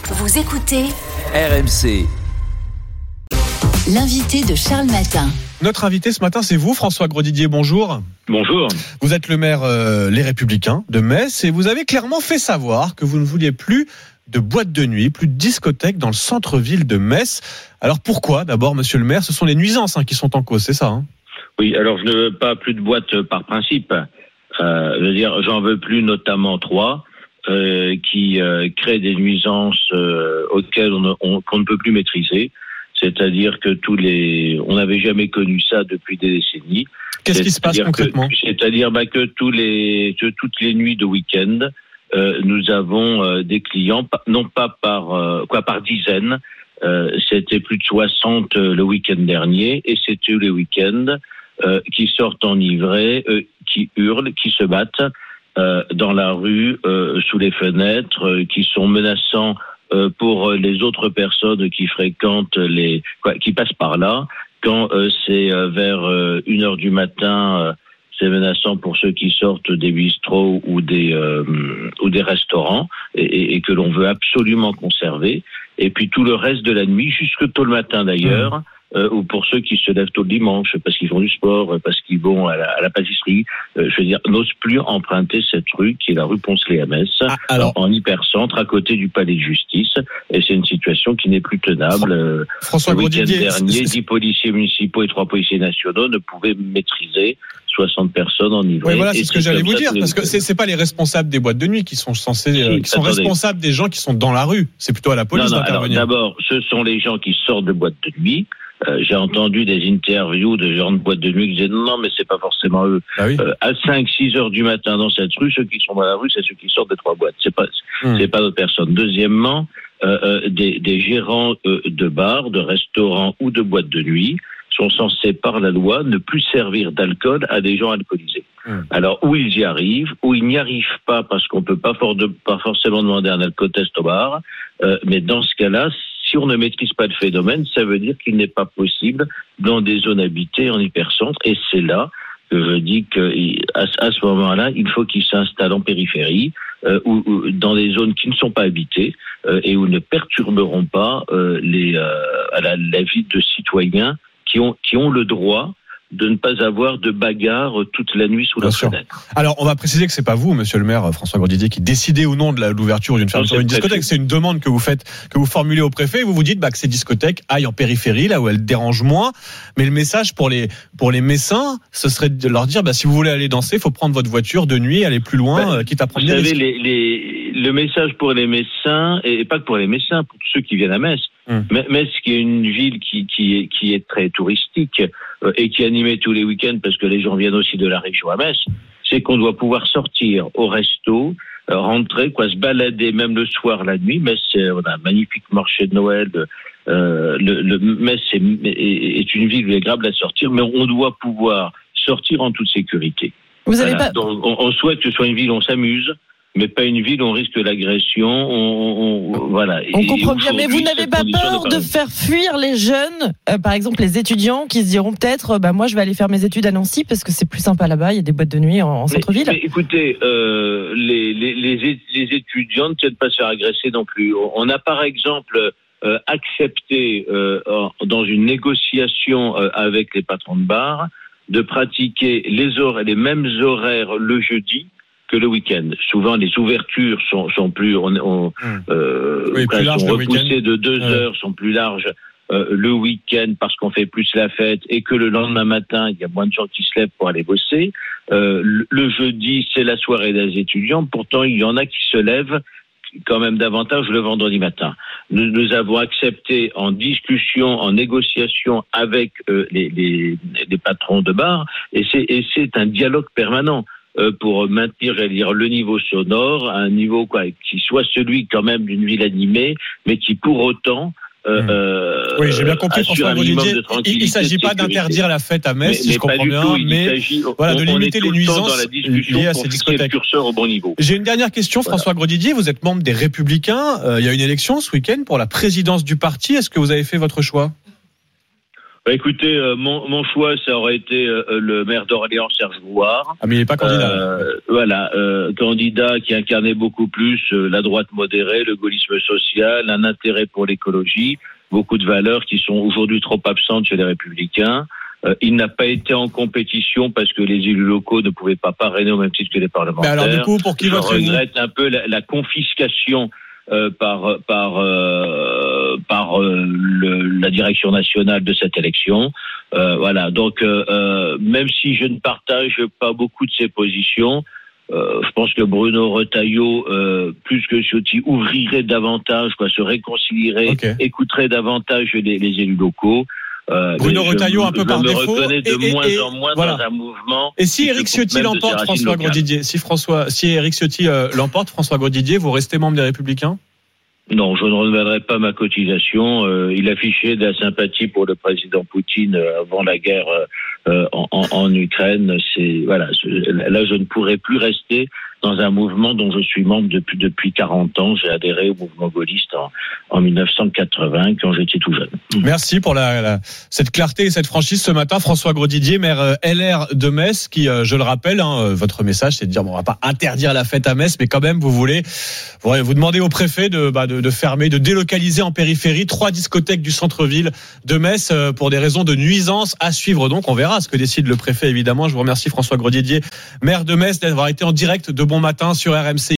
Vous écoutez RMC. L'invité de Charles Matin. Notre invité ce matin, c'est vous, François Grosdidier, bonjour. Bonjour. Vous êtes le maire Les Républicains de Metz et vous avez clairement fait savoir que vous ne vouliez plus de boîtes de nuit, plus de discothèques dans le centre-ville de Metz. Alors pourquoi, d'abord, monsieur le maire? Ce sont les nuisances qui sont en cause, c'est ça Oui, alors je ne veux pas plus de boîtes par principe. Je veux dire, j'en veux plus notamment 3 qui créent des nuisances auxquelles qu'on ne peut plus maîtriser. C'est-à-dire que on n'avait jamais connu ça depuis des décennies. Qu'est-ce qui se passe concrètement? C'est-à-dire que toutes les nuits de week-end, nous avons des clients, non pas par dizaines. C'était plus de 60 le week-end dernier, et c'est tous les week-ends qui sortent enivrés, qui hurlent, qui se battent dans la rue, sous les fenêtres, qui sont menaçants pour les autres personnes qui fréquentent qui passent par là. Quand c'est vers 1h du matin, c'est menaçant pour ceux qui sortent des bistrots ou des restaurants et que l'on veut absolument conserver. Et puis tout le reste de la nuit, jusque tôt le matin d'ailleurs, ou pour ceux qui se lèvent tôt le dimanche parce qu'ils font du sport, parce qu'ils vont à la pâtisserie, je veux dire, n'osent plus emprunter cette rue qui est la rue Poncelet à Metz, en hypercentre, à côté du palais de justice. Et c'est une situation qui n'est plus tenable. François le week-end Grosdidier, dernier, 10 policiers municipaux et 3 policiers nationaux ne pouvaient maîtriser 60 personnes enivrées. Oui, voilà, c'est ce que j'allais vous dire, parce que c'est pas les responsables des boîtes de nuit qui sont censés, qui sont responsables des gens qui sont dans la rue. C'est plutôt à la police d'intervenir. Alors, d'abord, ce sont les gens qui sortent de boîtes de nuit. J'ai entendu des interviews de gens de boîtes de nuit qui disaient non, mais c'est pas forcément eux. Ah oui. À 5-6 heures du matin dans cette rue, ceux qui sont dans la rue, c'est ceux qui sortent des 3 boîtes. C'est pas d'autres personnes. Deuxièmement, des gérants de bars, de restaurants ou de boîtes de nuit sont censés par la loi ne plus servir d'alcool à des gens alcoolisés. Alors, où ils y arrivent, où ils n'y arrivent pas parce qu'on peut pas forcément demander un alcotest au bar, mais dans ce cas-là, si on ne maîtrise pas le phénomène, ça veut dire qu'il n'est pas possible dans des zones habitées en hypercentre, et c'est là que je dis qu'à ce moment-là, il faut qu'ils s'installent en périphérie, ou dans des zones qui ne sont pas habitées, et où ne perturberont pas la vie de citoyens qui ont le droit de ne pas avoir de bagarre toute la nuit sous la fenêtre. Alors, on va préciser que c'est pas vous, monsieur le maire François Grosdidier, qui décidez ou non de l'ouverture ou d'une fermeture d'une discothèque. C'est une demande que vous faites, que vous formulez au préfet. Vous vous dites que ces discothèques aillent en périphérie, là où elles dérangent moins. Mais le message pour les Messins, ce serait de leur dire, si vous voulez aller danser, il faut prendre votre voiture de nuit, aller plus loin, quitte à prendre des risques. Vous savez, le message pour les Messins, et pas que pour les Messins, pour tous ceux qui viennent à Metz. Metz, qui est une ville qui est très touristique et qui est animée tous les week-ends parce que les gens viennent aussi de la région à Metz, c'est qu'on doit pouvoir sortir au resto, rentrer, se balader même le soir, la nuit. Metz, on a un magnifique marché de Noël. Metz est une ville agréable à sortir, mais on doit pouvoir sortir en toute sécurité. Vous avez pas... Donc, on souhaite que ce soit une ville où on s'amuse, mais pas une ville où on risque l'agression. Voilà. On comprend bien, mais vous n'avez pas peur de faire fuir les jeunes, par exemple les étudiants qui se diront peut-être, moi je vais aller faire mes études à Nancy parce que c'est plus sympa là-bas, il y a des boîtes de nuit en centre-ville. Mais écoutez, les étudiants ne tiennent pas à se faire agresser non plus. On a par exemple accepté dans une négociation avec les patrons de bar de pratiquer les mêmes horaires le jeudi que le week-end. Souvent, les ouvertures sont plus, sont repoussées de 2 heures, sont plus larges le week-end parce qu'on fait plus la fête et que le lendemain matin, il y a moins de gens qui se lèvent pour aller bosser. Le jeudi, c'est la soirée des étudiants. Pourtant, il y en a qui se lèvent quand même davantage le vendredi matin. Nous avons accepté en discussion, en négociation avec les patrons de bar, et c'est un dialogue permanent pour maintenir, le niveau sonore à un niveau qui soit celui quand même d'une ville animée, mais qui pour autant oui, j'ai bien compris, François Grosdidier. Il ne s'agit pas d'interdire la fête à Metz, si je comprends bien, mais de limiter les nuisances liées à ces discothèques. Au bon niveau. J'ai une dernière question, François Grosdidier. Vous êtes membre des Républicains. Il y a une élection ce week-end pour la présidence du parti. Est-ce que vous avez fait votre choix ? Écoutez, mon choix, ça aurait été le maire d'Orléans, Serge Gouard. Ah, mais il n'est pas candidat. Candidat qui incarnait beaucoup plus la droite modérée, le gaullisme social, un intérêt pour l'écologie, beaucoup de valeurs qui sont aujourd'hui trop absentes chez les Républicains. Il n'a pas été en compétition parce que les élus locaux ne pouvaient pas parrainer au même titre que les parlementaires. Mais alors du coup, pour qui voterez-vous ? Je regrette un peu la confiscation par la direction nationale de cette élection. Donc même si je ne partage pas beaucoup de ses positions, je pense que Bruno Retailleau, plus que Ciotti, ouvrirait davantage, se réconcilierait, écouterait davantage les élus locaux. Bruno Retailleau un peu par défaut. Je me reconnais de moins en moins dans un mouvement. Et si Éric Ciotti l'emporte, François Grosdidier, si Éric Ciotti l'emporte, François Grosdidier, vous restez membre des Républicains ? Non, je ne renouvellerai pas ma cotisation. Il affichait de la sympathie pour le président Poutine avant la guerre en Ukraine. Là, je ne pourrais plus rester dans un mouvement dont je suis membre depuis 40 ans. J'ai adhéré au mouvement gaulliste en 1980 quand j'étais tout jeune. Merci pour cette clarté et cette franchise ce matin, François Grosdidier, maire LR de Metz, qui, je le rappelle, votre message, c'est de dire, on va pas interdire la fête à Metz, mais quand même, vous demandez au préfet de fermer, de délocaliser en périphérie 3 discothèques du centre-ville de Metz pour des raisons de nuisance à suivre. Donc, on verra ce que décide le préfet, évidemment. Je vous remercie, François Grosdidier, maire de Metz, d'avoir été en direct de Bon Matin sur RMC.